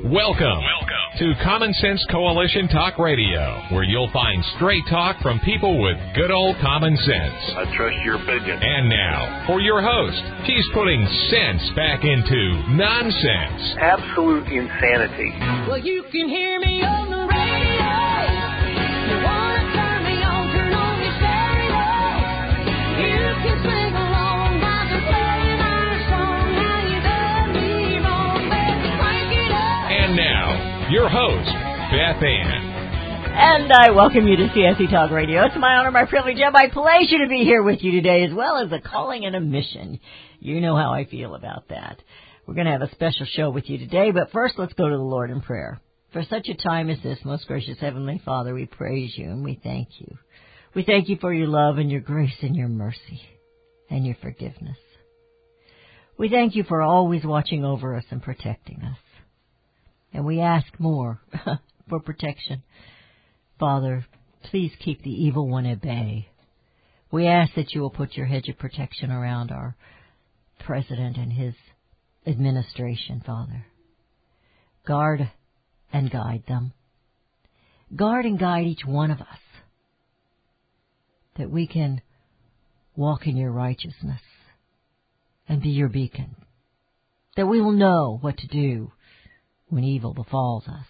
Welcome to Common Sense Coalition Talk Radio, where you'll find straight talk from people with good old common sense. I trust your opinion. And now, for your host, he's putting sense back into nonsense. Absolute insanity. Well, you can hear me on the radio. You want to turn me on, turn on your stereo. You can sing along while they're playing our song. How you done me wrong, baby, crank it up. And now, your host, Beth Ann. And I welcome you to CSC Talk Radio. It's my honor, my privilege, and my pleasure to be here with you today, as well as a calling and a mission. You know how I feel about that. We're going to have a special show with you today, but first let's go to the Lord in prayer. For such a time as this, most gracious Heavenly Father, we praise you and we thank you. We thank you for your love and your grace and your mercy and your forgiveness. We thank you for always watching over us and protecting us. And we ask more for protection. Father, please keep the evil one at bay. We ask that you will put your hedge of protection around our president and his administration, Father. Guard and guide them. Guard and guide each one of us, that we can walk in your righteousness and be your beacon, that we will know what to do when evil befalls us.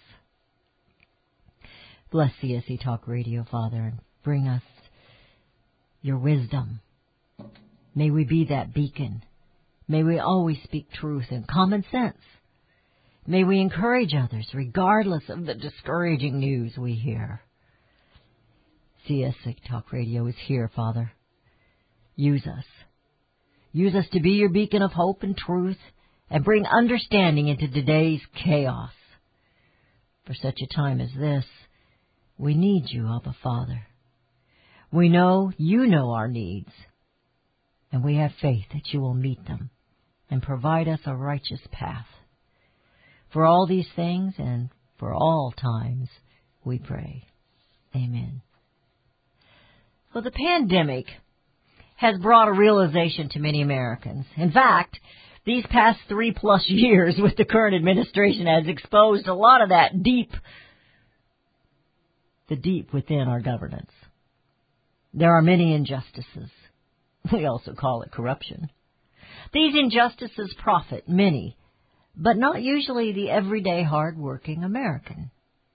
Bless CSC Talk Radio, Father, and bring us your wisdom. May we be that beacon. May we always speak truth and common sense. May we encourage others regardless of the discouraging news we hear. CSC Talk Radio is here, Father. Use us. Use us to be your beacon of hope and truth and bring understanding into today's chaos. For such a time as this, we need you, Abba Father. We know you know our needs, and we have faith that you will meet them and provide us a righteous path. For all these things and for all times, we pray. Amen. Well, the pandemic has brought a realization to many Americans. In fact, these past 3+ years with the current administration has exposed a lot of that deep within our governance. There are many injustices. We also call it corruption. These injustices profit many, but not usually the everyday hard-working American.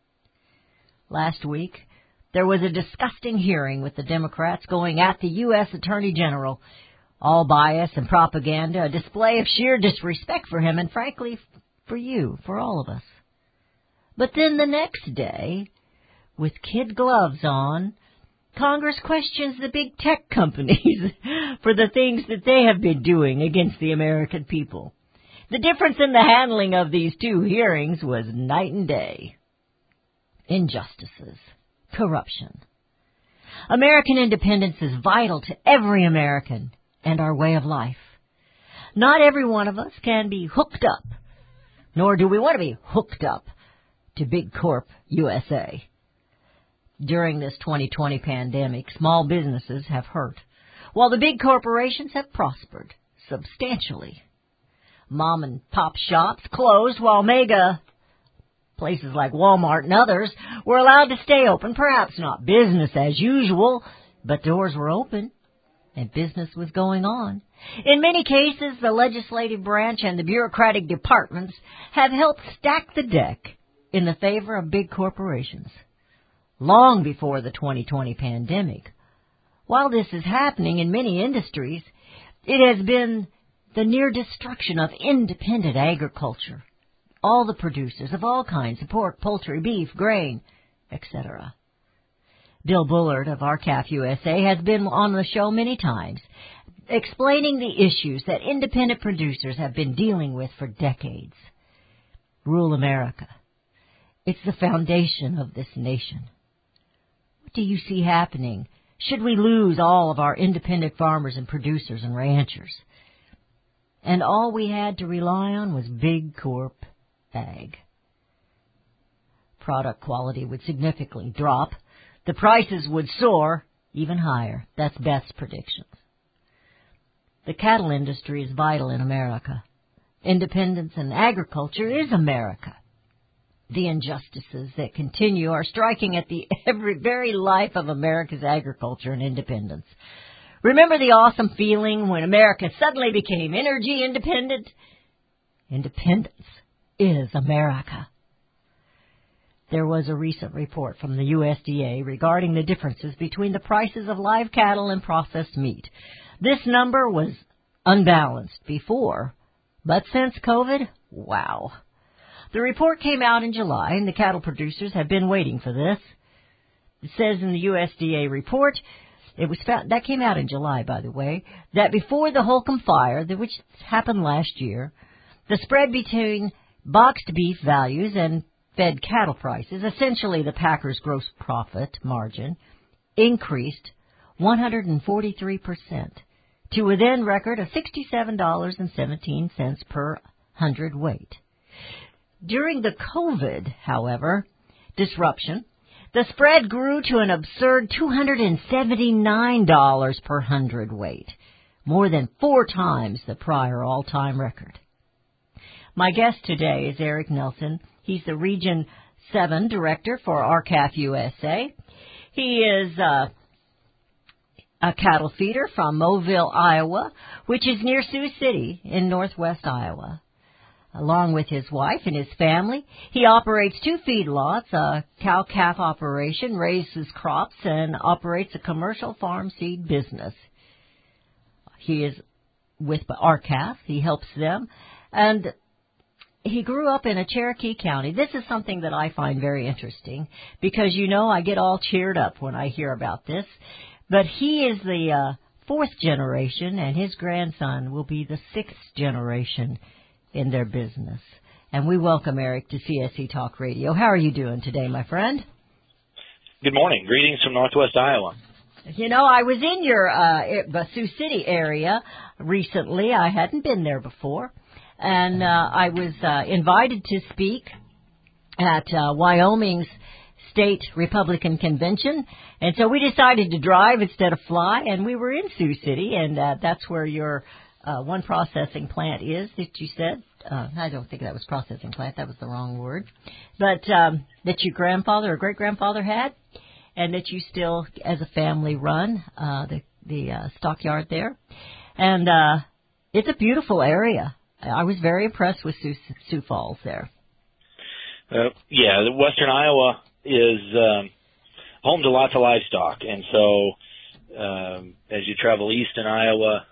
Last week, there was a disgusting hearing with the Democrats going at the U.S. Attorney General. All bias and propaganda, a display of sheer disrespect for him and, frankly, for you, for all of us. But then the next day, with kid gloves on, Congress questions the big tech companies for the things that they have been doing against the American people. The difference in the handling of these two hearings was night and day. Injustices. Corruption. American independence is vital to every American and our way of life. Not every one of us can be hooked up, nor do we want to be hooked up to Big Corp USA. During this 2020 pandemic, small businesses have hurt, while the big corporations have prospered substantially. Mom and pop shops closed while mega places like Walmart and others were allowed to stay open. Perhaps not business as usual, but doors were open and business was going on. In many cases, the legislative branch and the bureaucratic departments have helped stack the deck in the favor of big corporations. Long before the 2020 pandemic. While this is happening in many industries, it has been the near destruction of independent agriculture. All the producers of all kinds of pork, poultry, beef, grain, etc. Bill Bullard of RCAF USA has been on the show many times, explaining the issues that independent producers have been dealing with for decades. Rural America. It's the foundation of this nation. What do you see happening? Should we lose all of our independent farmers and producers and ranchers? And all we had to rely on was big corp ag. Product quality would significantly drop. The prices would soar even higher. That's Beth's predictions. The cattle industry is vital in America. Independence in agriculture is America. The injustices that continue are striking at the very life of America's agriculture and independence. Remember the awesome feeling when America suddenly became energy independent? Independence is America. There was a recent report from the USDA regarding the differences between the prices of live cattle and processed meat. This number was unbalanced before, but since COVID, wow. The report came out in July, and the cattle producers have been waiting for this. It says in the USDA report, it was found, that came out in July, by the way, that before the Holcomb fire, which happened last year, the spread between boxed beef values and fed cattle prices, essentially the packers' gross profit margin, increased 143% to a then record of $67.17 per hundredweight. During the COVID, however, disruption, the spread grew to an absurd $279 per hundredweight, more than 4 times the prior all-time record. My guest today is Eric Nelson. He's the Region 7 Director for R-CALF USA. He is a cattle feeder from Moville, Iowa, which is near Sioux City in northwest Iowa. Along with his wife and his family, he operates 2 feedlots, a cow-calf operation, raises crops, and operates a commercial farm seed business. He is with R-CALF. He helps them. And he grew up in a Cherokee County. This is something that I find very interesting because, you know, I get all cheered up when I hear about this. But he is the 4th generation, and his grandson will be the 6th generation in their business. And we welcome Eric to CSE Talk Radio. How are you doing today, my friend? Good morning. Greetings from Northwest Iowa. You know, I was in your Sioux City area recently. I hadn't been there before. And I was invited to speak at Wyoming's State Republican Convention. And so we decided to drive instead of fly, and we were in Sioux City, and that's where your one processing plant is that you said. I don't think that was processing plant. That was the wrong word. But that your grandfather or great-grandfather had, and that you still, as a family, run the stockyard there. And it's a beautiful area. I was very impressed with Sioux Falls there. Yeah, Western Iowa is home to lots of livestock, and so as you travel east in Iowa,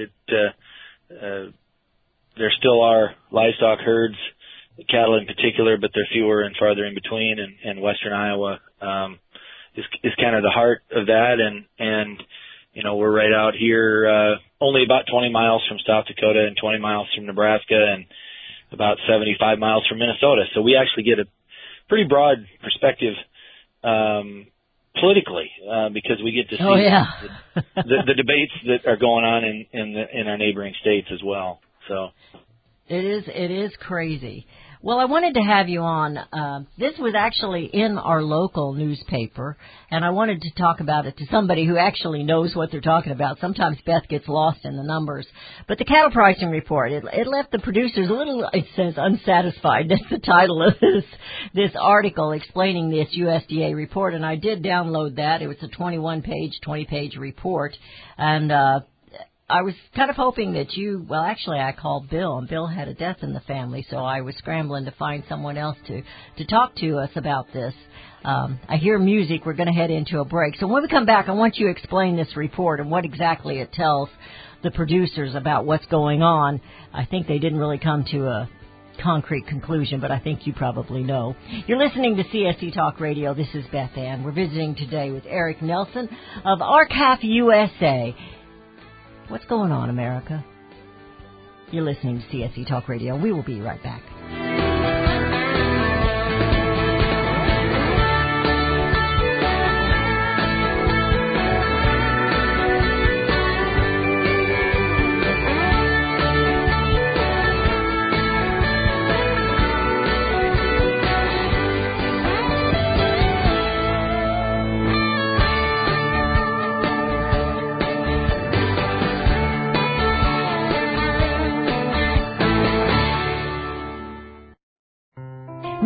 there still are livestock herds, cattle in particular, but they're fewer and farther in between. And Western Iowa is kind of the heart of that, and you know, we're right out here, only about 20 miles from South Dakota and 20 miles from Nebraska and about 75 miles from Minnesota. So we actually get a pretty broad perspective politically because we get to see the debates that are going on in our neighboring states as well. So it is crazy. Well, I wanted to have you on. This was actually in our local newspaper, and I wanted to talk about it to somebody who actually knows what they're talking about. Sometimes Beth gets lost in the numbers. But the cattle pricing report, it left the producers a little, it says, unsatisfied. That's the title of this article explaining this USDA report, and I did download that. It was a 20-page report, and I was kind of hoping that I called Bill, and Bill had a death in the family, so I was scrambling to find someone else to talk to us about this. I hear music. We're going to head into a break. So when we come back, I want you to explain this report and what exactly it tells the producers about what's going on. I think they didn't really come to a concrete conclusion, but I think you probably know. You're listening to CSE Talk Radio. This is Beth Ann. We're visiting today with Eric Nelson of R-CALF USA. What's going on, America? You're listening to CSE Talk Radio. We will be right back.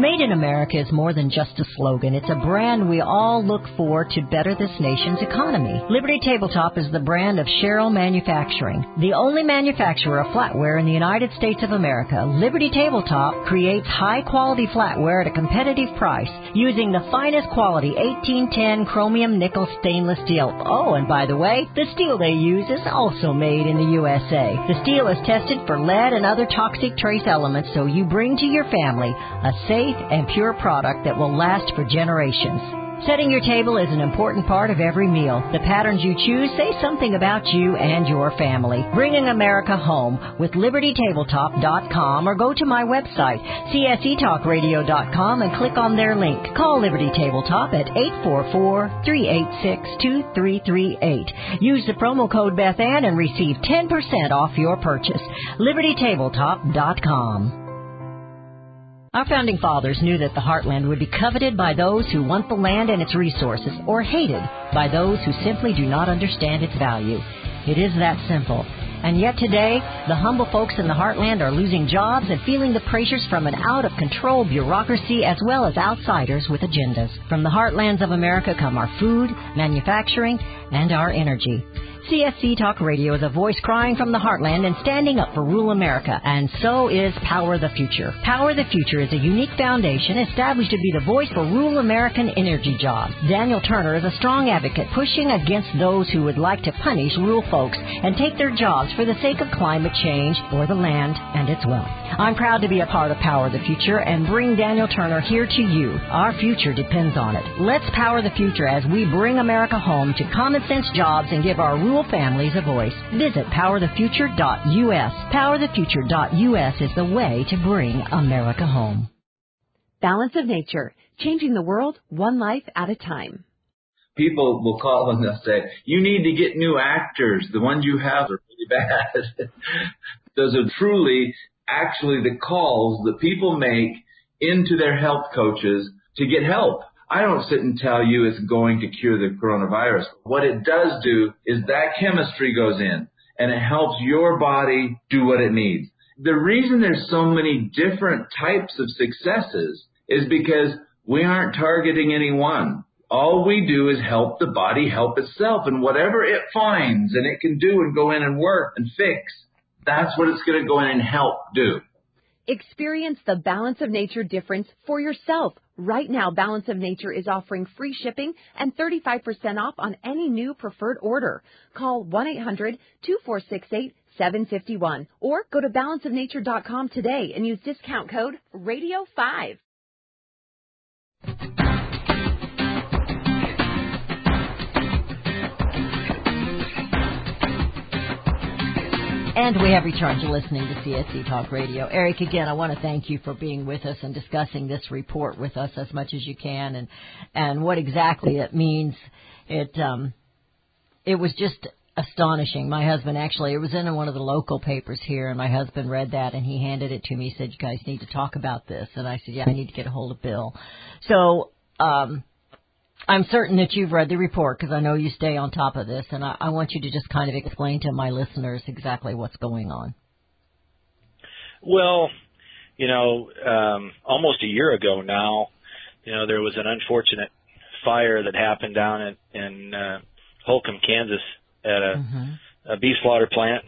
Made in America is more than just a slogan. It's a brand we all look for to better this nation's economy. Liberty Tabletop is the brand of Sherrill Manufacturing, the only manufacturer of flatware in the United States of America. Liberty Tabletop creates high-quality flatware at a competitive price using the finest quality 1810 chromium nickel stainless steel. Oh, and by the way, the steel they use is also made in the USA. The steel is tested for lead and other toxic trace elements, so you bring to your family a safe and pure product that will last for generations. Setting your table is an important part of every meal. The patterns you choose say something about you and your family. Bringing America home with LibertyTabletop.com, or go to my website, CSETalkRadio.com, and click on their link. Call Liberty Tabletop at 844-386-2338. Use the promo code BethAnn and receive 10% off your purchase. LibertyTabletop.com. Our founding fathers knew that the heartland would be coveted by those who want the land and its resources, or hated by those who simply do not understand its value. It is that simple. And yet today, the humble folks in the heartland are losing jobs and feeling the pressures from an out-of-control bureaucracy as well as outsiders with agendas. From the heartlands of America come our food, manufacturing, and our energy. CSC Talk Radio is a voice crying from the heartland and standing up for rural America, and so is Power the Future. Power the Future is a unique foundation established to be the voice for rural American energy jobs. Daniel Turner is a strong advocate pushing against those who would like to punish rural folks and take their jobs for the sake of climate change or the land and its wealth. I'm proud to be a part of Power the Future and bring Daniel Turner here to you. Our future depends on it. Let's power the future as we bring America home to common sense jobs and give our rural families a voice. Visit powerthefuture.us. Powerthefuture.us is the way to bring America home. Balance of Nature, changing the world one life at a time. People will call and they'll say, you need to get new actors. The ones you have are really bad. Those are truly actually the calls that people make into their health coaches to get help. I don't sit and tell you it's going to cure the coronavirus. What it does do is that chemistry goes in and it helps your body do what it needs. The reason there's so many different types of successes is because we aren't targeting any one. All we do is help the body help itself, and whatever it finds and it can do and go in and work and fix, that's what it's going to go in and help do. Experience the Balance of Nature difference for yourself. Right now, Balance of Nature is offering free shipping and 35% off on any new preferred order. Call 1-800-2468-751 or go to balanceofnature.com today and use discount code RADIO5. And we have returned to listening to CSC Talk Radio. Eric, again, I want to thank you for being with us and discussing this report with us as much as you can and what exactly it means. It was just astonishing. My husband actually, it was in one of the local papers here, and my husband read that, and he handed it to me. He said, you guys need to talk about this. And I said, yeah, I need to get a hold of Bill. So I'm certain that you've read the report because I know you stay on top of this, and I want you to just kind of explain to my listeners exactly what's going on. Well, almost a year ago now, there was an unfortunate fire that happened down in Holcomb, Kansas at a beef slaughter plant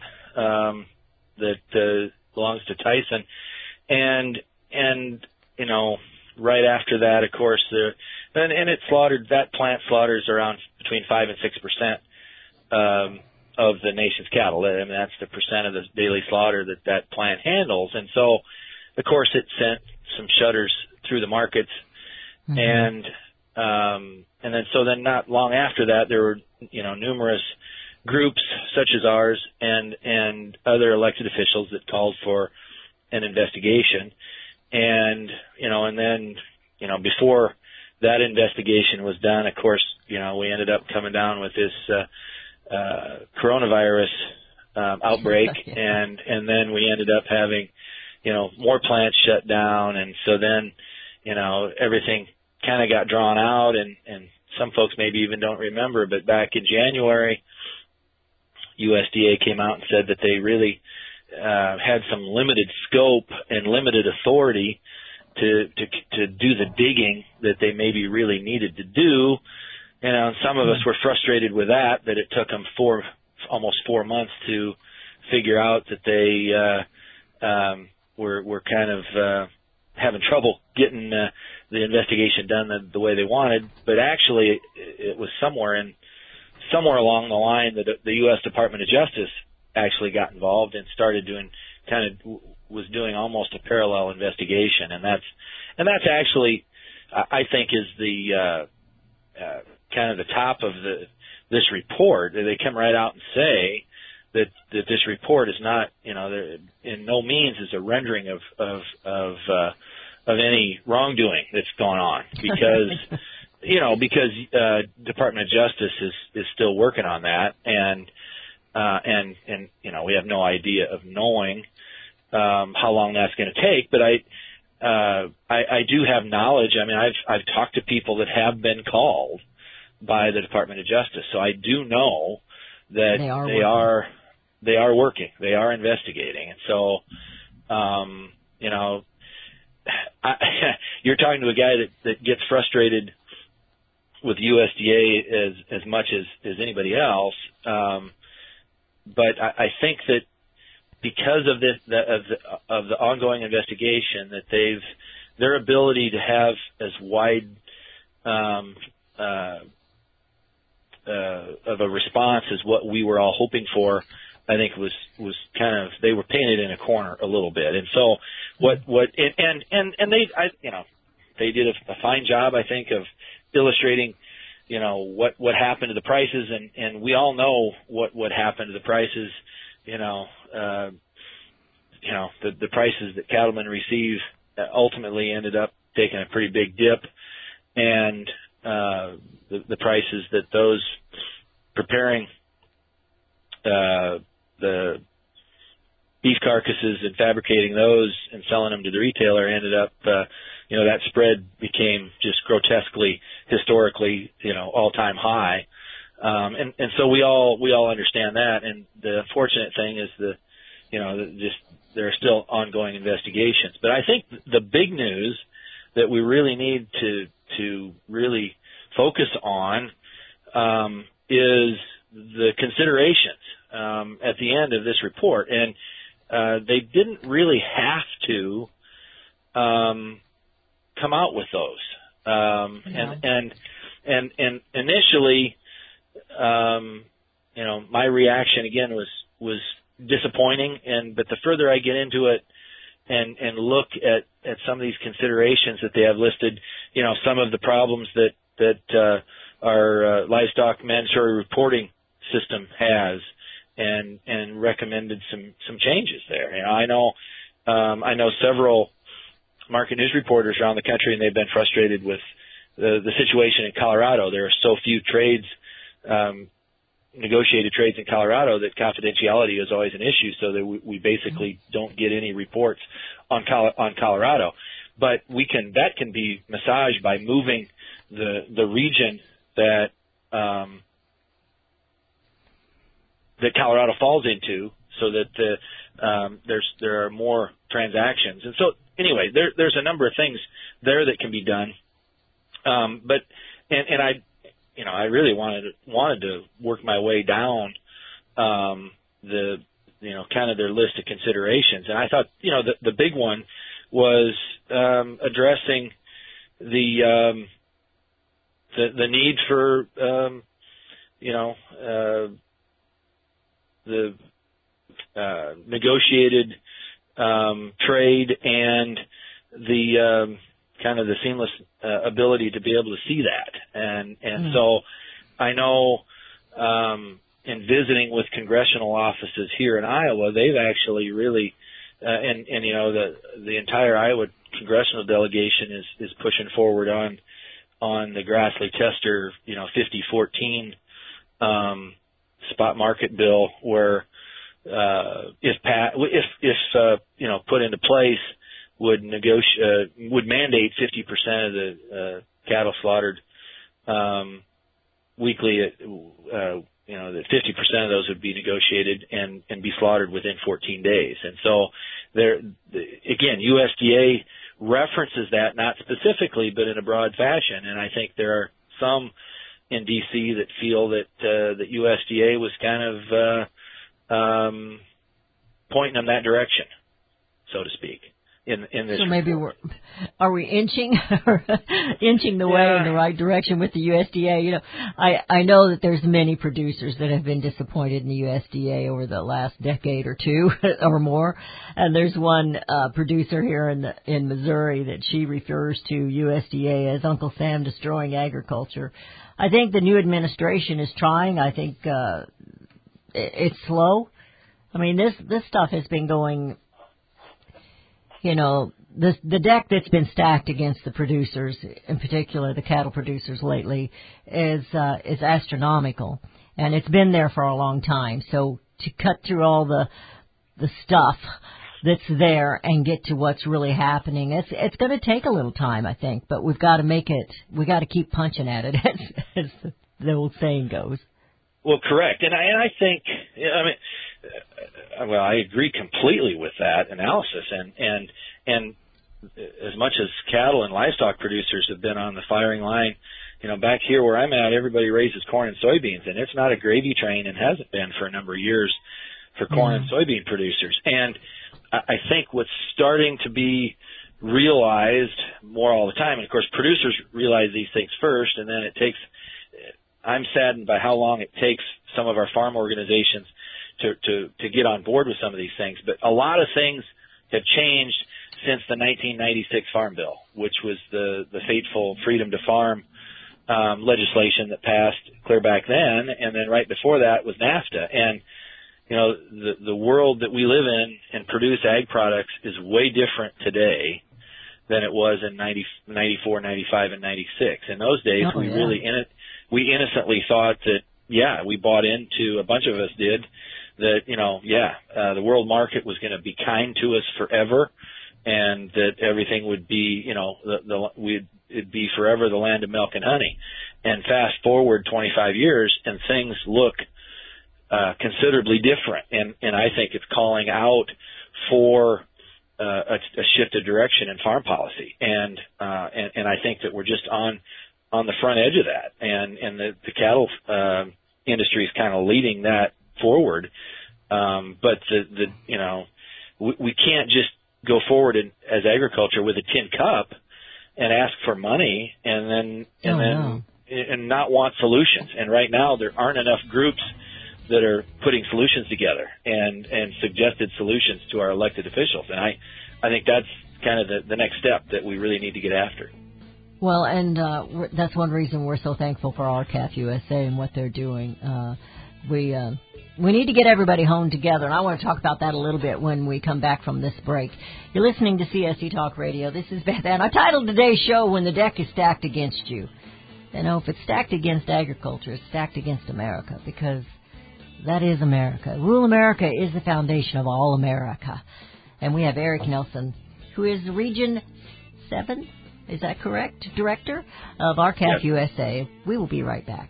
that belongs to Tyson. And right after that, of course, that plant slaughters around between 5 and 6% of the nation's cattle. I mean, that's the percent of the daily slaughter that plant handles. And so, of course, it sent some shudders through the markets. And then not long after that, there were, numerous groups such as ours and other elected officials that called for an investigation. And then before that investigation was done, of course, we ended up coming down with this coronavirus outbreak, and then we ended up having, more plants shut down, and so then, everything kind of got drawn out, and some folks maybe even don't remember, but back in January, USDA came out and said that they really had some limited scope and limited authority to do the digging that they maybe really needed to do. And some of us were frustrated with that it took them almost 4 months to figure out that they were kind of having trouble getting the investigation done the way they wanted. But actually, it was somewhere along the line that the U.S. Department of Justice actually got involved and started was doing almost a parallel investigation, and that's actually, I think, is the kind of the top of this report. They come right out and say that this report is not, in no means is a rendering of any wrongdoing that's going on, because because Department of Justice is still working on that, and we have no idea of knowing how long that's going to take. But I do have knowledge. I mean, I've talked to people that have been called by the Department of Justice, so I do know that they are working, they are investigating, and so you're talking to a guy that gets frustrated with USDA as much as anybody else, but I think that because of the ongoing investigation, that their ability to have as wide of a response as what we were all hoping for, I think was kind of, they were painted in a corner a little bit. And so they did a fine job, I think, of illustrating, what happened to the prices, and we all know what happened to the prices. The prices that cattlemen receive ultimately ended up taking a pretty big dip, and the prices that those preparing the beef carcasses and fabricating those and selling them to the retailer ended up, that spread became just grotesquely, historically, all-time high. And so we all understand that. And the unfortunate thing is there are still ongoing investigations. But I think the big news that we really need to really focus on is the considerations at the end of this report. And they didn't really have to come out with those. And initially, my reaction again was disappointing. But the further I get into it and look at some of these considerations that they have listed, some of the problems that our livestock mandatory reporting system has, and recommended some changes there. I know several market news reporters around the country, and they've been frustrated with the situation in Colorado. There are so few trades, negotiated trades in Colorado, that confidentiality is always an issue, so that we basically don't get any reports on Colorado. But that can be massaged by moving the region that Colorado falls into, so that there are more transactions. And so anyway, there's a number of things there that can be done. But I really wanted to work my way down the kind of their list of considerations. And I thought, the big one was addressing the need for the negotiated trade and the kind of the seamless ability to be able to see that. And so I know in visiting with congressional offices here in Iowa, they've actually really and the entire Iowa congressional delegation is pushing forward on the Grassley-Tester 5014 spot market bill, where if put into place would mandate 50% of the cattle slaughtered weekly that 50% of those would be negotiated and be slaughtered within 14 days. And so again, USDA references that, not specifically, but in a broad fashion. And I think there are some in D.C. that feel that that USDA was kind of pointing them that direction, so to speak. In this so maybe report. are we inching the way in the right direction with the USDA? You know, I know that there's many producers that have been disappointed in the USDA over the last decade or two or more, and there's one producer here in Missouri that she refers to USDA as Uncle Sam destroying agriculture. I think the new administration is trying. I think it's slow. I mean, this stuff has been going. You know, the deck that's been stacked against the producers, in particular the cattle producers lately, is astronomical, and it's been there for a long time. So to cut through all the stuff that's there and get to what's really happening, it's going to take a little time, I think. But we've got to make it. We got to keep punching at it, as the old saying goes. Well, correct, and I think, I mean, well, I agree completely with that analysis, and as much as cattle and livestock producers have been on the firing line, you know, back here where I'm at, everybody raises corn and soybeans, and it's not a gravy train and hasn't been for a number of years for corn and soybean producers. And I think what's starting to be realized more all the time, and of course producers realize these things first, and then it takes. I'm saddened by how long it takes some of our farm organizations to get on board with some of these things. But a lot of things have changed since the 1996 Farm Bill, which was the fateful Freedom to Farm legislation that passed clear back then, and then right before that was NAFTA. And you know, the world that we live in and produce ag products is way different today than it was in 94, 95, and 96. In those days, we innocently thought that, we bought into, a bunch of us did, that, the world market was going to be kind to us forever, and that everything would be, it'd be forever the land of milk and honey. And fast forward 25 years, and things look considerably different. And I think it's calling out for a shift of direction in farm policy. And I think that we're just on the front edge of that, and the cattle industry is kind of leading that forward. But we can't just go forward as agriculture with a tin cup and ask for money and not want solutions. And right now there aren't enough groups that are putting solutions together and suggested solutions to our elected officials. And I think that's kind of the next step that we really need to get after. Well, and that's one reason we're so thankful for RCAF USA and what they're doing. We need to get everybody home together, and I want to talk about that a little bit when we come back from this break. You're listening to CSC Talk Radio. This is Beth Ann. I titled today's show, When the Deck is Stacked Against You. You know, if it's stacked against agriculture, it's stacked against America, because that is America. Rural America is the foundation of all America. And we have Eric Nelson, who is Region 7, is that correct, Director of RCAF USA. We will be right back.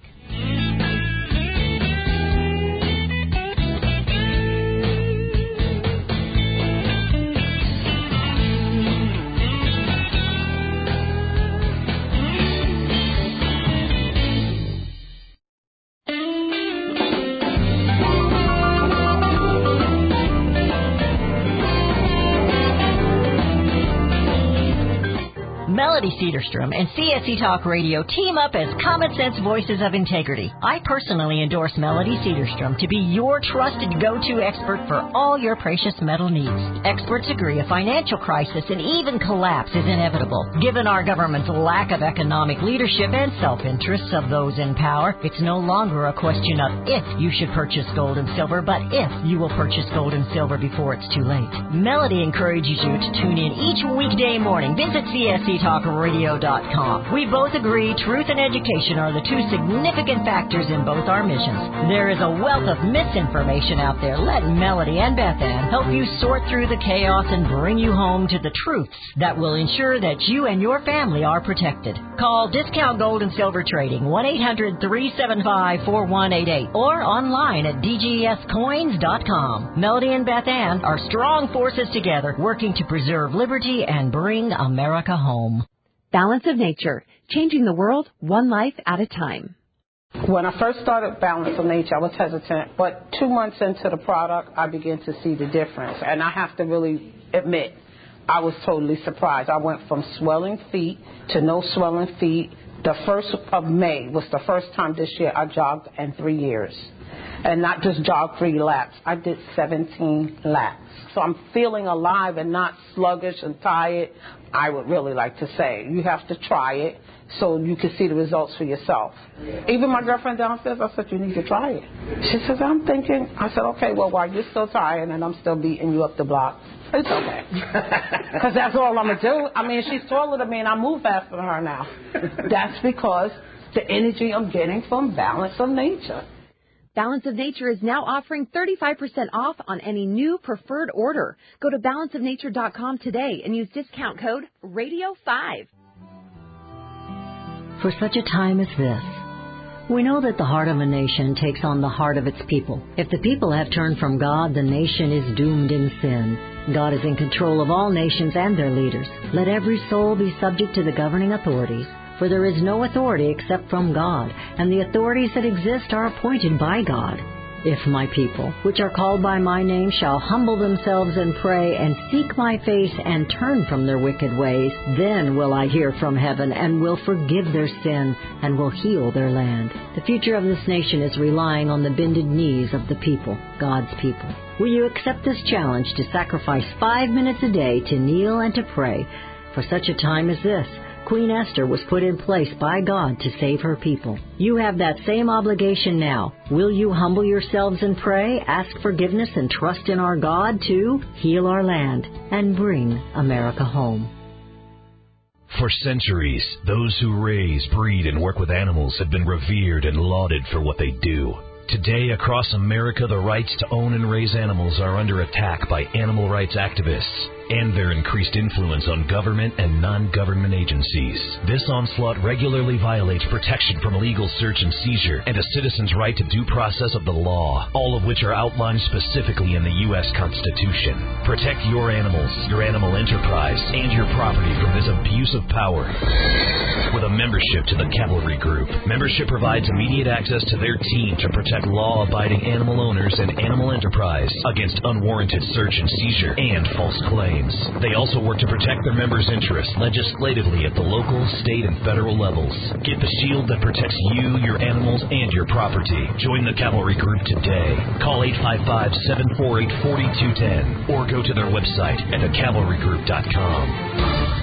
Melody Cedarstrom and CSC Talk Radio team up as Common Sense Voices of Integrity. I personally endorse Melody Cedarstrom to be your trusted go-to expert for all your precious metal needs. Experts agree a financial crisis and even collapse is inevitable. Given our government's lack of economic leadership and self-interests of those in power, it's no longer a question of if you should purchase gold and silver, but if you will purchase gold and silver before it's too late. Melody encourages you to tune in each weekday morning. Visit CSC CSCTalkRadio.com. We both agree truth and education are the two significant factors in both our missions. There is a wealth of misinformation out there. Let Melody and Beth Ann help you sort through the chaos and bring you home to the truths that will ensure that you and your family are protected. Call Discount Gold and Silver Trading, 1-800-375-4188, or online at dgscoins.com. Melody and Beth Ann are strong forces together, working to preserve liberty and bring America home. Balance of Nature, changing the world one life at a time. When I first started Balance of Nature, I was hesitant, but 2 months into the product, I began to see the difference. And I have to really admit, I was totally surprised. I went from swelling feet to no swelling feet. The 1st of May was the first time this year I jogged in 3 years. And not just jog 3 laps. I did 17 laps. So I'm feeling alive and not sluggish and tired. I would really like to say you have to try it so you can see the results for yourself. Even my girlfriend downstairs, I said, you need to try it. She says, I'm thinking. I said, okay, well, while you're still tired and I'm still beating you up the block, it's okay. Because that's all I'm going to do. I mean, she's taller than me and I move faster than her now. That's because the energy I'm getting from Balance of Nature. Balance of Nature is now offering 35% off on any new preferred order. Go to balanceofnature.com today and use discount code RADIO5. For such a time as this, we know that the heart of a nation takes on the heart of its people. If the people have turned from God, the nation is doomed in sin. God is in control of all nations and their leaders. Let every soul be subject to the governing authorities. For there is no authority except from God, and the authorities that exist are appointed by God. If my people, which are called by my name, shall humble themselves and pray, and seek my face, and turn from their wicked ways, then will I hear from heaven, and will forgive their sin, and will heal their land. The future of this nation is relying on the bended knees of the people, God's people. Will you accept this challenge to sacrifice 5 minutes a day to kneel and to pray? For such a time as this, Queen Esther was put in place by God to save her people. You have that same obligation now. Will you humble yourselves and pray, ask forgiveness, and trust in our God to heal our land and bring America home? For centuries, those who raise, breed, and work with animals have been revered and lauded for what they do. Today, across America, the rights to own and raise animals are under attack by animal rights activists and their increased influence on government and non-government agencies. This onslaught regularly violates protection from illegal search and seizure and a citizen's right to due process of the law, all of which are outlined specifically in the U.S. Constitution. Protect your animals, your animal enterprise, and your property from this abuse of power. With a membership to the Cavalry Group, membership provides immediate access to their team to protect law-abiding animal owners and animal enterprise against unwarranted search and seizure and false claims. They also work to protect their members' interests legislatively at the local, state, and federal levels. Get the shield that protects you, your animals, and your property. Join the Cavalry Group today. Call 855-748-4210 or go to their website at thecavalrygroup.com.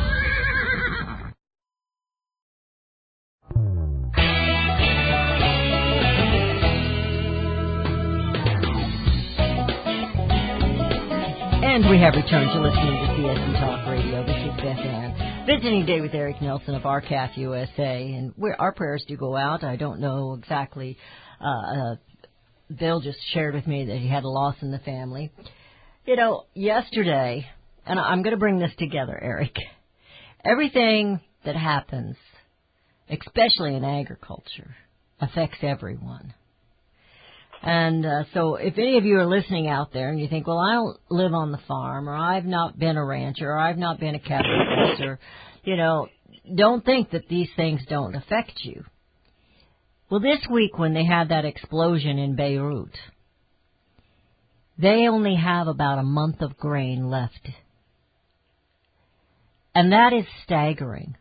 And we have returned to listening to CSC Talk Radio. This is Beth Ann, visiting today with Eric Nelson of RCAF USA. And our prayers do go out. I don't know exactly. Bill just shared with me that he had a loss in the family. You know, yesterday, and I'm going to bring this together, Eric. Everything that happens, especially in agriculture, affects everyone. And so if any of you are listening out there and you think, well, I don't live on the farm, or I've not been a rancher, or I've not been a cattle producer, you know, don't think that these things don't affect you. Well, this week when they had that explosion in Beirut, they only have about a month of grain left. And that is staggering.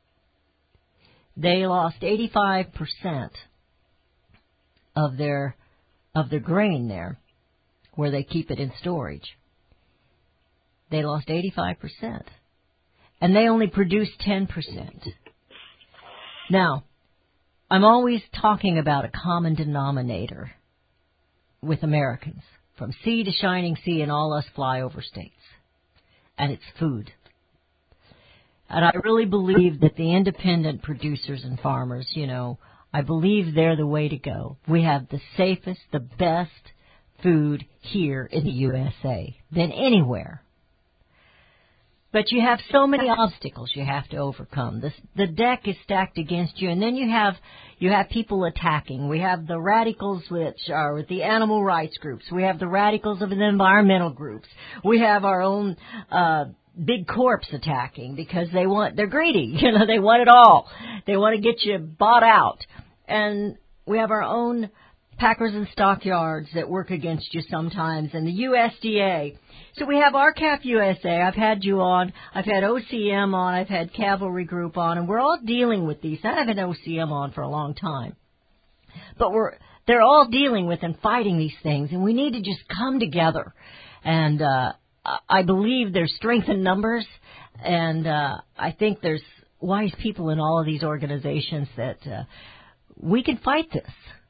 They lost 85% of their grain there, where they keep it in storage. They lost 85%. And they only produced 10%. Now, I'm always talking about a common denominator with Americans, from sea to shining sea and all us flyover states. And it's food. And I really believe that the independent producers and farmers, I believe they're the way to go. We have the safest, the best food here in the USA than anywhere. But you have so many obstacles you have to overcome. The deck is stacked against you, and then you have people attacking. We have the radicals, which are the animal rights groups. We have the radicals of the environmental groups. We have our own big corps attacking because they're greedy. They want it all. They want to get you bought out. And we have our own packers and stockyards that work against you sometimes, and the USDA. So we have RCAF USA. I've had you on. I've had OCM on. I've had Cavalry Group on, and we're all dealing with these. I haven't had OCM on for a long time. But they're all dealing with and fighting these things, and we need to just come together. And I believe there's strength in numbers, and I think there's wise people in all of these organizations that we can fight this.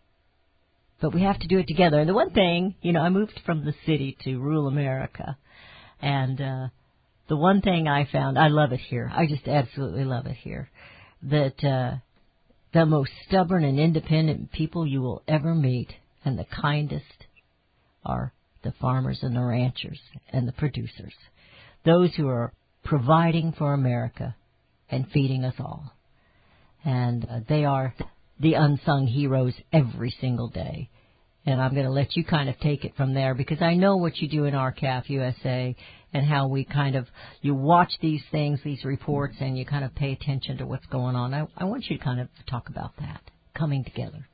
But we have to do it together. And the one thing, I moved from the city to rural America. And the one thing I found, I love it here. I just absolutely love it here. That the most stubborn and independent people you will ever meet and the kindest are the farmers and the ranchers and the producers. Those who are providing for America and feeding us all. And they are the unsung heroes every single day. And I'm going to let you kind of take it from there because I know what you do in RCAF USA and how we you watch these things, these reports, and you kind of pay attention to what's going on. I want you to kind of talk about that, coming together.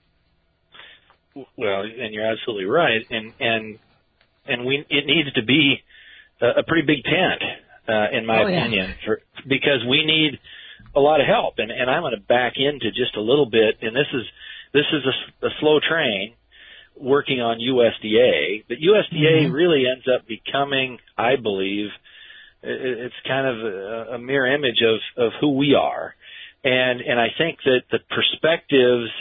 Well, and you're absolutely right. And it needs to be a pretty big tent, in my opinion, because we need a lot of help. And I'm going to back into just a little bit. And this is a slow train working on USDA, but USDA really ends up becoming, I believe, it's kind of a mirror image of who we are. And I think that the perspectives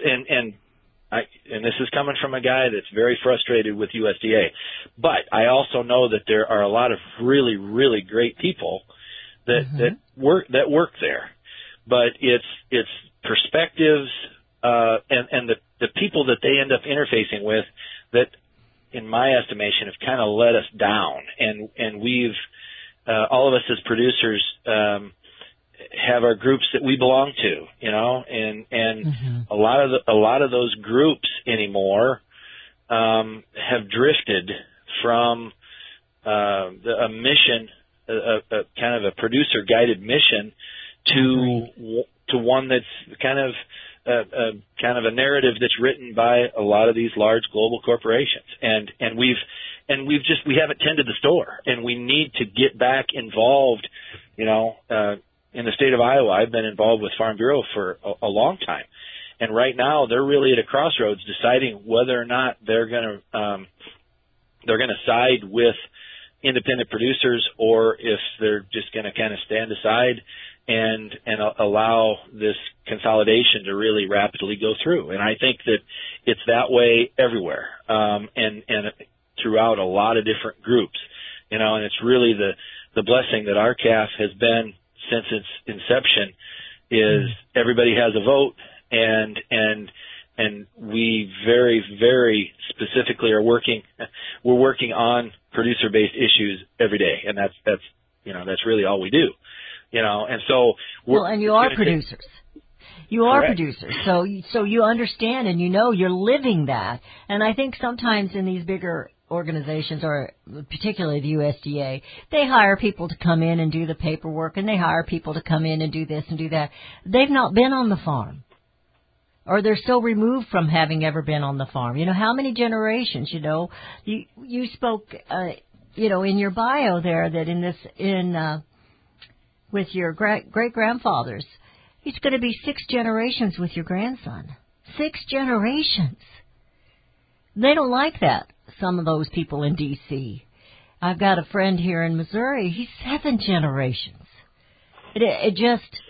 and this is coming from a guy that's very frustrated with USDA, but I also know that there are a lot of really, really great people that work there. But it's perspectives, and the people that they end up interfacing with that, in my estimation, have kind of let us down. And we've, all of us as producers, have our groups that we belong to, and a lot of those groups anymore, have drifted from, a mission, a kind of a producer guided mission to one that's kind of a narrative that's written by a lot of these large global corporations, and we haven't tended the store, and we need to get back involved. In the state of Iowa, I've been involved with Farm Bureau for a long time, and right now they're really at a crossroads, deciding whether or not they're going to side with independent producers, or if they're just going to kind of stand aside and allow this consolidation to really rapidly go through. And I think that it's that way everywhere, and throughout a lot of different groups, and it's really the blessing that RCAF has been since its inception is everybody has a vote, and we very, very specifically we're working on producer-based issues every day, and that's really all we do. And so and you are producers. You are producers, so you understand and you're living that. And I think sometimes in these bigger organizations, or particularly the USDA, they hire people to come in and do the paperwork, and they hire people to come in and do this and do that. They've not been on the farm, or they're so removed from having ever been on the farm. How many generations? You spoke, in your bio there that with your great-grandfathers, it's going to be 6 generations with your grandson. 6 generations. They don't like that, some of those people in D.C. I've got a friend here in Missouri. He's 7 generations. It just,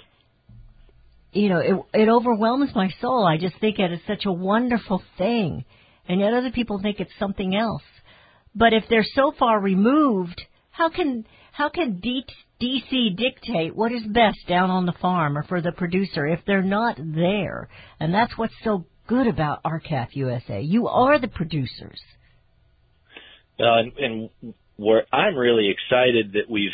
it overwhelms my soul. I just think it is such a wonderful thing. And yet other people think it's something else. But if they're so far removed, how can DC dictate what is best down on the farm or for the producer if they're not there. And that's what's so good about R-CALF USA. You are the producers. Well, and where I'm really excited that we've,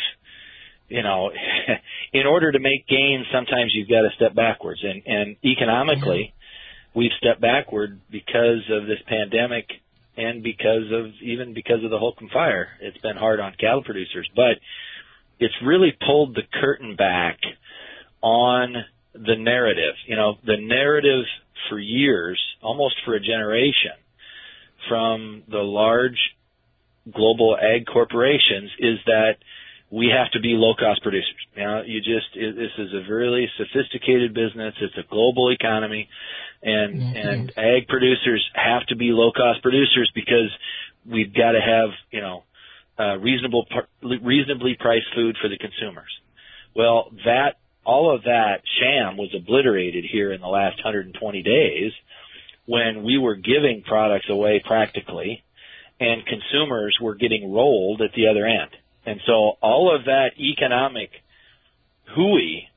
in order to make gains, sometimes you've got to step backwards. And economically, we've stepped backward because of this pandemic and because of the Holcomb fire. It's been hard on cattle producers, but it's really pulled the curtain back on the narrative. The narrative for years, almost for a generation, from the large global ag corporations is that we have to be low-cost producers. This is a really sophisticated business. It's a global economy, and ag producers have to be low-cost producers because we've got to have, reasonably priced food for the consumers. Well, all of that sham was obliterated here in the last 120 days when we were giving products away practically, and consumers were getting rolled at the other end. And so all of that economic hooey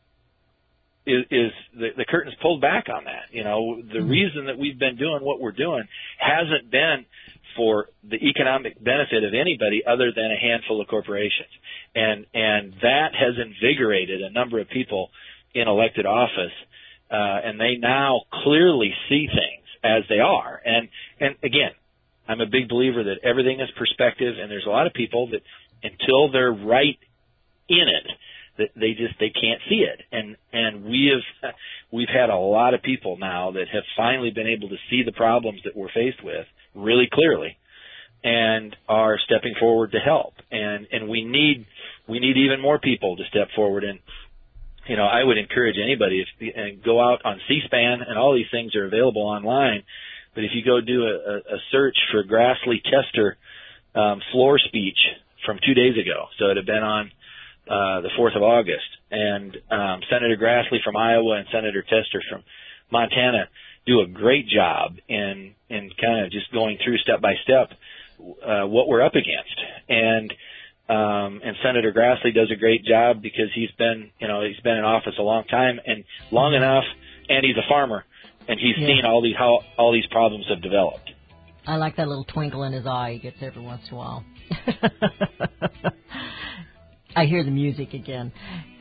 is the curtain's pulled back on that. The reason that we've been doing what we're doing hasn't been for the economic benefit of anybody other than a handful of corporations. And that has invigorated a number of people in elected office, and they now clearly see things as they are. And again, I'm a big believer that everything is perspective, and there's a lot of people that until they're right in it, that they can't see it. And we've had a lot of people now that have finally been able to see the problems that we're faced with really clearly and are stepping forward to help. And we need even more people to step forward. And I would encourage anybody and go out on C-SPAN, and all these things are available online. But if you go do a search for Grassley Tester floor speech from 2 days ago, so it had been on the 4th of August, and Senator Grassley from Iowa and Senator Tester from Montana do a great job in kind of just going through step by step what we're up against. And Senator Grassley does a great job because he's been in office a long time and long enough, and he's a farmer. And he's seen how all these problems have developed. I like that little twinkle in his eye he gets every once in a while. I hear the music again.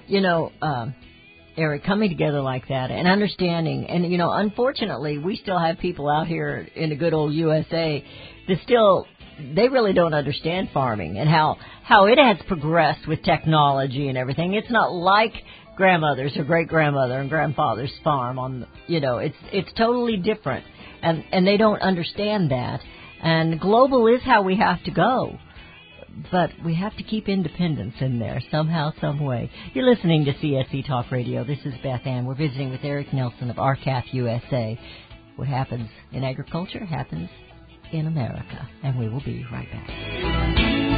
Eric, coming together like that and understanding, and, unfortunately, we still have people out here in the good old USA that they really don't understand farming and how it has progressed with technology and everything. It's not like grandmother's or great-grandmother and grandfather's farm it's totally different, and they don't understand that. And global is how we have to go, but we have to keep independence in there somehow, some way. You're listening to CSC Talk Radio. This is Beth Ann. We're visiting with Eric Nelson of R-CALF USA. What happens in agriculture happens in America, and we will be right back.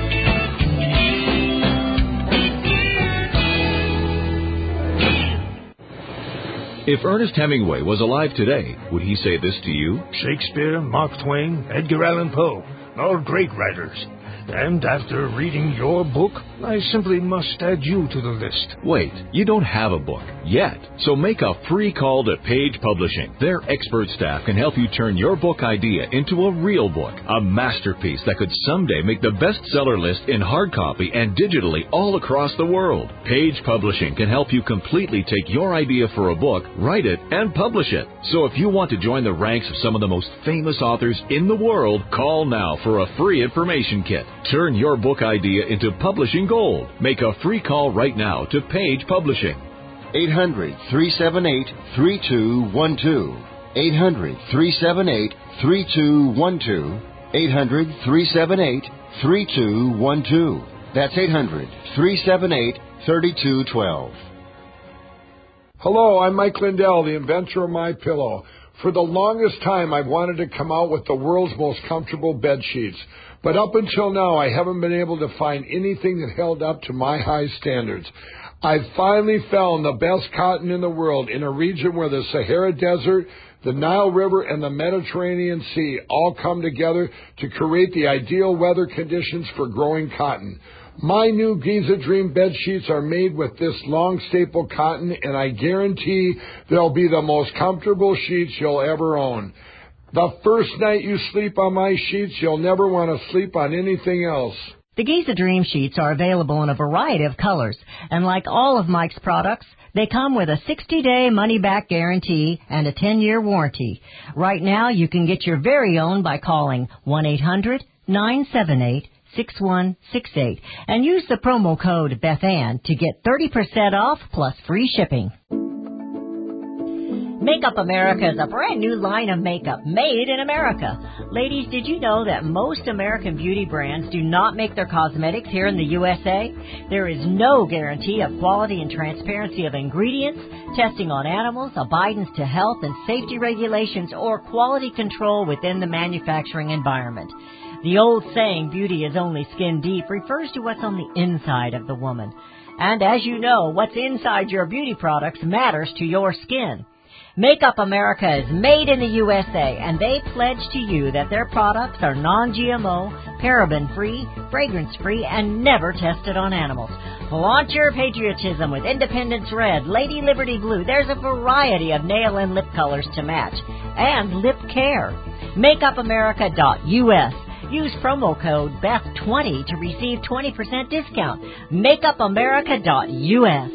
If Ernest Hemingway was alive today, would he say this to you? Shakespeare, Mark Twain, Edgar Allan Poe, all great writers. And after reading your book, I simply must add you to the list. Wait, you don't have a book yet. So make a free call to Page Publishing. Their expert staff can help you turn your book idea into a real book, a masterpiece that could someday make the bestseller list in hard copy and digitally all across the world. Page Publishing can help you completely take your idea for a book, write it, and publish it. So if you want to join the ranks of some of the most famous authors in the world, call now for a free information kit. Turn your book idea into publishing gold. Make a free call right now to Page Publishing. 800-378-3212. 800-378-3212. 800-378-3212. That's 800-378-3212. Hello, I'm Mike Lindell, the inventor of MyPillow. For the longest time, I've wanted to come out with the world's most comfortable bed sheets. But up until now, I haven't been able to find anything that held up to my high standards. I've finally found the best cotton in the world in a region where the Sahara Desert, the Nile River, and the Mediterranean Sea all come together to create the ideal weather conditions for growing cotton. My new Giza Dream bed sheets are made with this long staple cotton, and I guarantee they'll be the most comfortable sheets you'll ever own. The first night you sleep on my sheets, you'll never want to sleep on anything else. The Giza Dream Sheets are available in a variety of colors, and like all of Mike's products, they come with a 60-day money-back guarantee and a 10-year warranty. Right now, you can get your very own by calling 1-800-978-6168 and use the promo code BethAnn to get 30% off plus free shipping. Makeup America is a brand new line of makeup made in America. Ladies, did you know that most American beauty brands do not make their cosmetics here in the USA? There is no guarantee of quality and transparency of ingredients, testing on animals, abidance to health and safety regulations, or quality control within the manufacturing environment. The old saying, beauty is only skin deep, refers to what's on the inside of the woman. And as you know, what's inside your beauty products matters to your skin. Makeup America is made in the USA, and they pledge to you that their products are non-GMO, paraben-free, fragrance-free, and never tested on animals. Flaunt your patriotism with Independence Red, Lady Liberty Blue. There's a variety of nail and lip colors to match. And lip care. MakeupAmerica.us. Use promo code BETH20 to receive 20% discount. MakeupAmerica.us.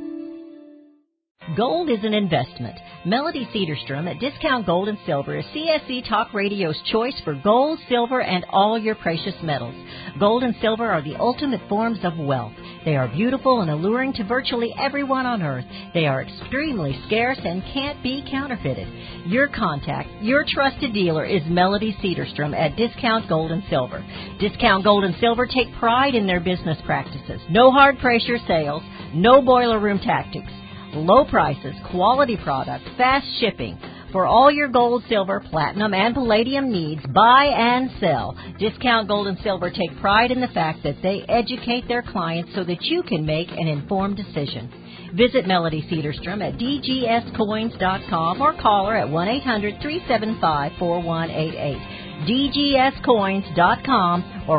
Gold is an investment. Melody Cedarstrom at Discount Gold and Silver is CSC Talk Radio's choice for gold, silver, and all your precious metals. Gold and silver are the ultimate forms of wealth. They are beautiful and alluring to virtually everyone on earth. They are extremely scarce and can't be counterfeited. Your contact, your trusted dealer is Melody Cedarstrom at Discount Gold and Silver. Discount Gold and Silver take pride in their business practices. No hard pressure sales, no boiler room tactics. Low prices, quality products, fast shipping. For all your gold, silver, platinum, and palladium needs, buy and sell. Discount Gold and Silver take pride in the fact that they educate their clients so that you can make an informed decision. Visit Melody Cedarstrom at dgscoins.com or call her at 1-800-375-4188. dgscoins.com or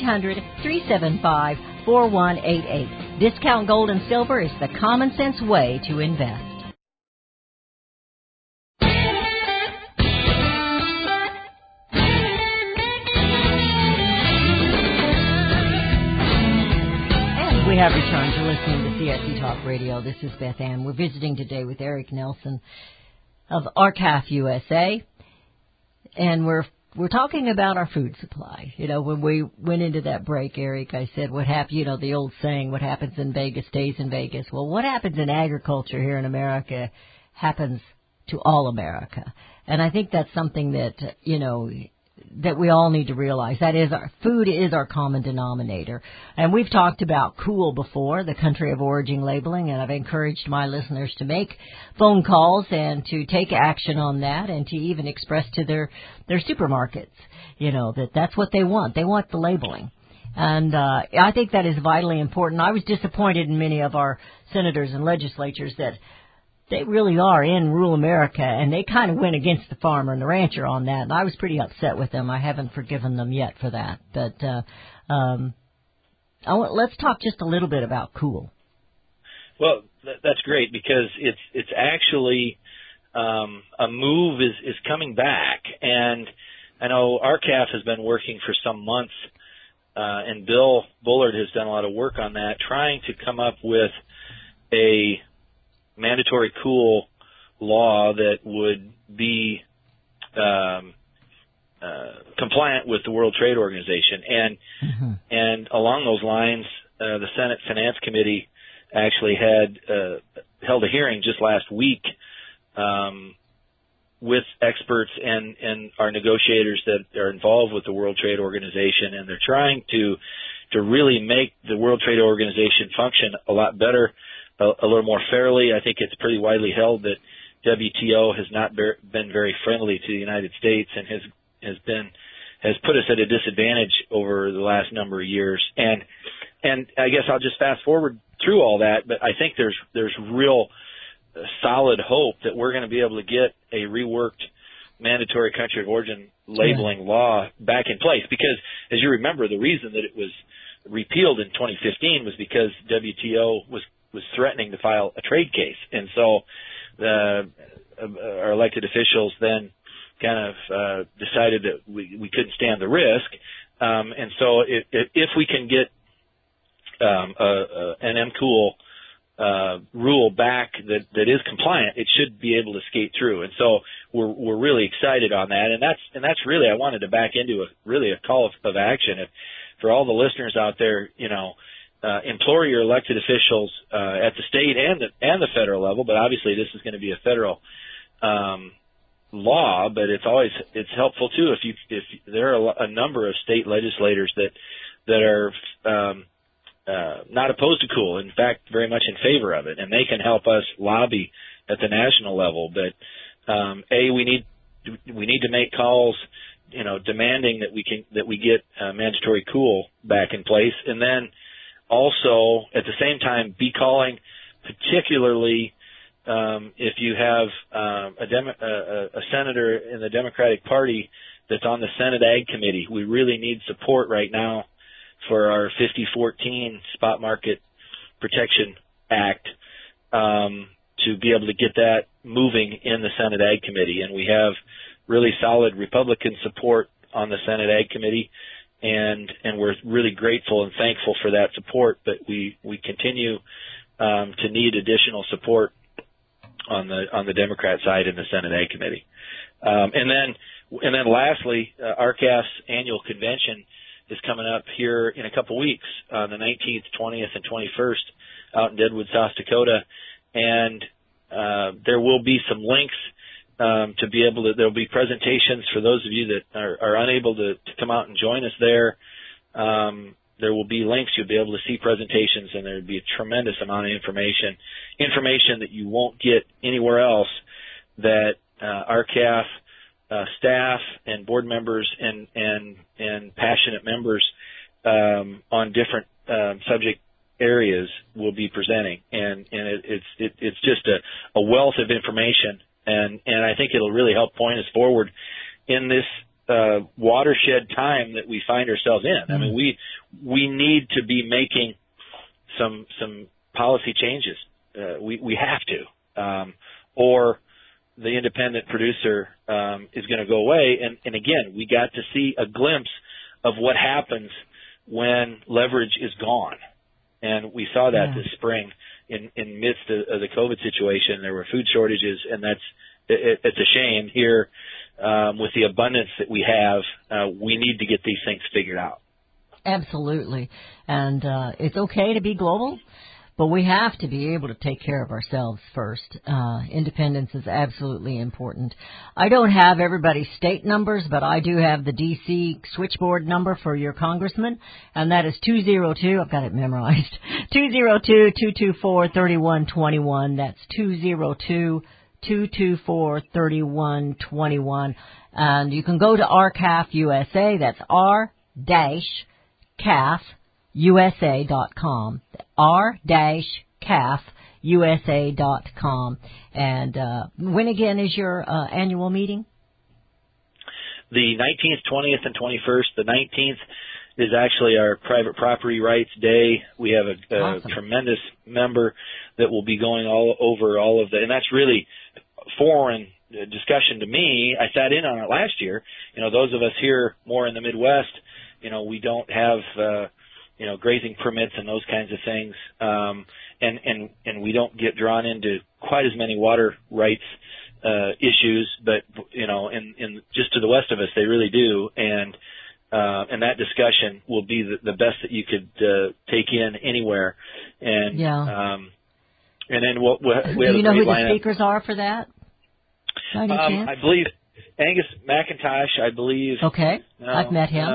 1-800-375-4188. Discount Gold and Silver is the common sense way to invest. And we have returned to listening to CSC Talk Radio. This is Beth Ann. We're visiting today with Eric Nelson of ARCAF USA, and we're talking about our food supply. You know, when we went into that break, Eric, I said, what happened, you know, the old saying, what happens in Vegas stays in Vegas. Well, what happens in agriculture here in America happens to all America. And I think that's something that, you know, that we all need to realize. That is, our food is our common denominator. And we've talked about COOL before, the country of origin labeling, and I've encouraged my listeners to make phone calls and to take action on that and to even express to their supermarkets, you know, that's what they want. They want the labeling. And I think that is vitally important. I was disappointed in many of our senators and legislatures that they really are in rural America, and they kind of went against the farmer and the rancher on that, and I was pretty upset with them. I haven't forgiven them yet for that. But let's talk just a little bit about COOL. Well, that's great, because it's actually a move is coming back, and I know ARCAF has been working for some months, and Bill Bullard has done a lot of work on that, trying to come up with a mandatory COOL law that would be compliant with the World Trade Organization. And along those lines, the Senate Finance Committee actually had held a hearing just last week with experts and our negotiators that are involved with the World Trade Organization, and they're trying to really make the World Trade Organization function a lot better, a little more fairly. I think it's pretty widely held that WTO has not been very friendly to the United States and has put us at a disadvantage over the last number of years. And I guess I'll just fast forward through all that, but I think there's real solid hope that we're going to be able to get a reworked mandatory country of origin labeling law back in place, because as you remember, the reason that it was repealed in 2015 was because WTO was threatening to file a trade case, and so our elected officials then kind of decided that we couldn't stand the risk, and so if we can get an MCOOL rule back that is compliant, it should be able to skate through. And so we're really excited on that. And that's really, I wanted to back into a call of action. For all the listeners out there, implore your elected officials at the state and the federal level, but obviously this is going to be a federal law, but it's helpful too if there are a number of state legislators that are not opposed to COOL, in fact, very much in favor of it, and they can help us lobby at the national level. But we need to make calls, demanding that we get mandatory COOL back in place, and then also at the same time be calling, particularly if you have a senator in the Democratic Party that's on the Senate Ag Committee. We really need support right now for our 5014 Spot Market Protection Act to be able to get that moving in the Senate Ag Committee. And we have really solid Republican support on the Senate Ag Committee, and we're really grateful and thankful for that support, but we continue to need additional support on the Democrat side in the Senate Ag Committee. And then lastly, RCAF's annual convention is coming up here in a couple weeks on the 19th, 20th, and 21st out in Deadwood, South Dakota. And there will be some links to be able to, there'll be presentations for those of you that are unable to come out and join us there. There will be links. You'll be able to see presentations, and there'll be a tremendous amount of information that you won't get anywhere else, that RCAF staff and board members and passionate members on different subject areas will be presenting, and it's just a wealth of information, and I think it'll really help point us forward in this watershed time that we find ourselves in. I mean, we need to be making some policy changes. We have to, or the independent producer is going to go away. And again, we got to see a glimpse of what happens when leverage is gone. And we saw that this spring in midst of the COVID situation. There were food shortages, and it's a shame here with the abundance that we have. We need to get these things figured out. Absolutely. And it's okay to be global, but we have to be able to take care of ourselves first. Independence is absolutely important. I don't have everybody's state numbers, but I do have the D.C. switchboard number for your congressman, and that is 202, I've got it memorized, 202-224-3121. That's 202-224-3121. And you can go to RCAF USA, that's r-CAFusa.com, r-CAFusa.com. And when again is your annual meeting? The 19th, 20th, and 21st. The 19th is actually our private property rights day. We have a tremendous member that will be going all over all of and that's really foreign discussion to me. I sat in on it last year. Those of us here more in the Midwest, we don't have, grazing permits and those kinds of things. And we don't get drawn into quite as many water rights, issues, but, in just to the west of us, they really do. And that discussion will be the best that you could, take in anywhere. And, and then we have do you know who the speakers are for that? I believe Angus McIntosh, Okay. I've met him.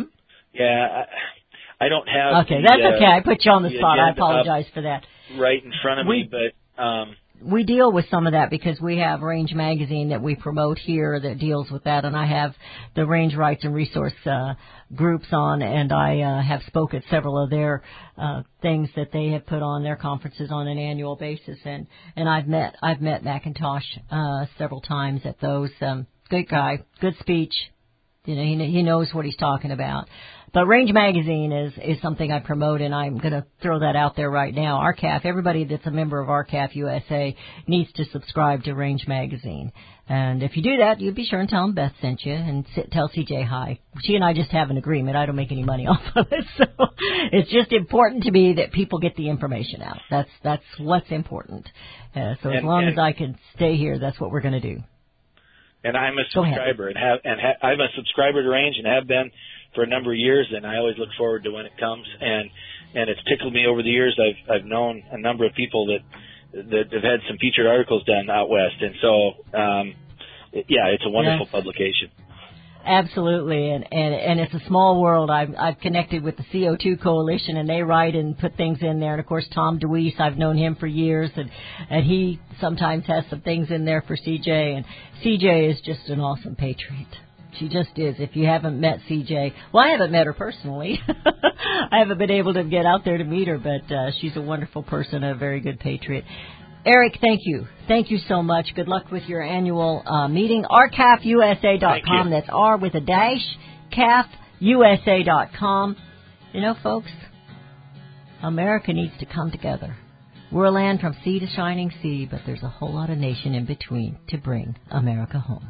I don't have. Okay, that's okay. I put you on the spot. I apologize for that. Right in front of me, but we deal with some of that because we have Range Magazine that we promote here that deals with that, and I have the Range Rights and Resource groups on, and I have spoke at several of their things that they have put on their conferences on an annual basis, and I've met McIntosh several times at those. Good guy, good speech. He knows what he's talking about. But Range Magazine is something I promote, and I'm going to throw that out there right now. RCAF, everybody that's a member of RCAF USA needs to subscribe to Range Magazine. And if you do that, you be sure and tell them Beth sent you, and tell CJ hi. She and I just have an agreement. I don't make any money off of it, so it's just important to me that people get the information out. That's what's important. So as long as I can stay here, that's what we're going to do. And I'm a subscriber, and I'm a subscriber to Range and have been for a number of years, and I always look forward to when it comes. And it's tickled me over the years. I've known a number of people that have had some featured articles done out west, and so it's a wonderful publication. Absolutely, and it's a small world. I've connected with the CO2 Coalition, and they write and put things in there. And of course, Tom DeWeese, I've known him for years, and he sometimes has some things in there for CJ. And CJ is just an awesome patriot. She just is. If you haven't met CJ, well, I haven't met her personally. I haven't been able to get out there to meet her, but she's a wonderful person, a very good patriot. Eric, thank you. Thank you so much. Good luck with your annual meeting. RCAFUSA.com. That's R with a dash. CAFUSA.com. You know, folks, America needs to come together. We're a land from sea to shining sea, but there's a whole lot of nation in between to bring America home.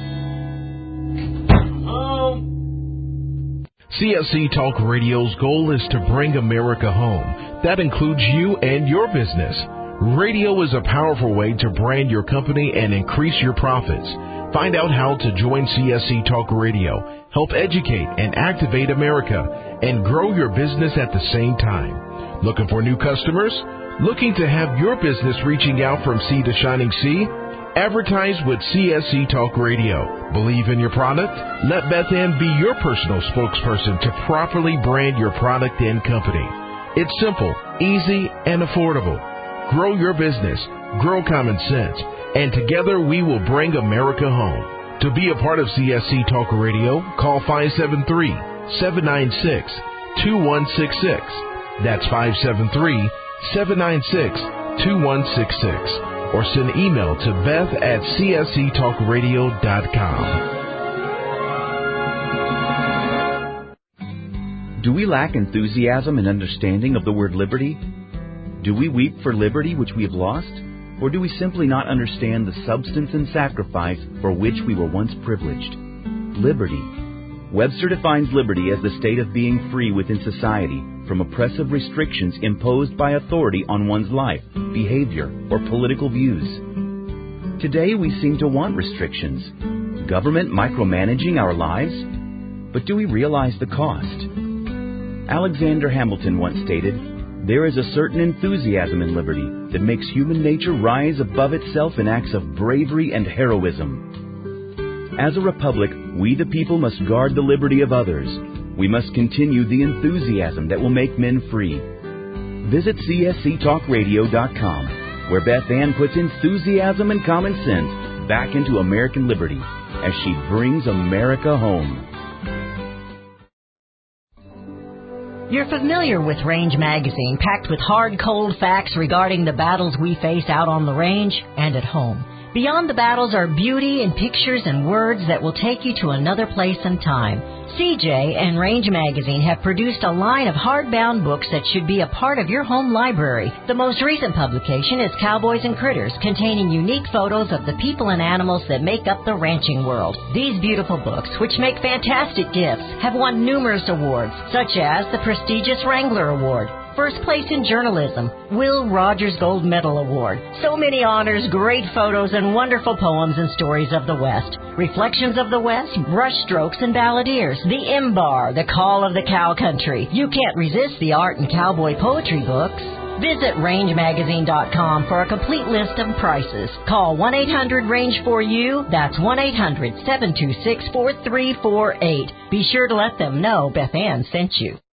CSC Talk Radio's goal is to bring America home. That includes you and your business. Radio is a powerful way to brand your company and increase your profits. Find out how to join CSC Talk Radio, help educate and activate America, and grow your business at the same time. Looking for new customers? Looking to have your business reaching out from sea to shining sea? Advertise with CSC Talk Radio. Believe in your product? Let Beth Ann be your personal spokesperson to properly brand your product and company. It's simple, easy, and affordable. Grow your business, grow common sense, and together we will bring America home. To be a part of CSC Talk Radio, call 573-796-2166. That's 573-796-2166. Or send email to beth@csctalkradio.com. Do we lack enthusiasm and understanding of the word liberty? Do we weep for liberty which we have lost? Or do we simply not understand the substance and sacrifice for which we were once privileged? Liberty. Webster defines liberty as the state of being free within society from oppressive restrictions imposed by authority on one's life, behavior, or political views. Today we seem to want restrictions. Government micromanaging our lives? But do we realize the cost? Alexander Hamilton once stated, "There is a certain enthusiasm in liberty that makes human nature rise above itself in acts of bravery and heroism." As a republic, we the people must guard the liberty of others. We must continue the enthusiasm that will make men free. Visit csctalkradio.com, where Beth Ann puts enthusiasm and common sense back into American liberty as she brings America home. You're familiar with Range Magazine, packed with hard, cold facts regarding the battles we face out on the range and at home. Beyond the battles are beauty and pictures and words that will take you to another place and time. CJ and Range Magazine have produced a line of hardbound books that should be a part of your home library. The most recent publication is Cowboys and Critters, containing unique photos of the people and animals that make up the ranching world. These beautiful books, which make fantastic gifts, have won numerous awards, such as the prestigious Wrangler Award, First Place in Journalism, Will Rogers Gold Medal Award. So many honors, great photos, and wonderful poems and stories of the West. Reflections of the West, Brushstrokes and Balladeers, The M-Bar, The Call of the Cow Country. You can't resist the art and cowboy poetry books. Visit rangemagazine.com for a complete list of prices. Call 1-800-RANGE-4U. That's 1-800-726-4348. Be sure to let them know Beth Ann sent you.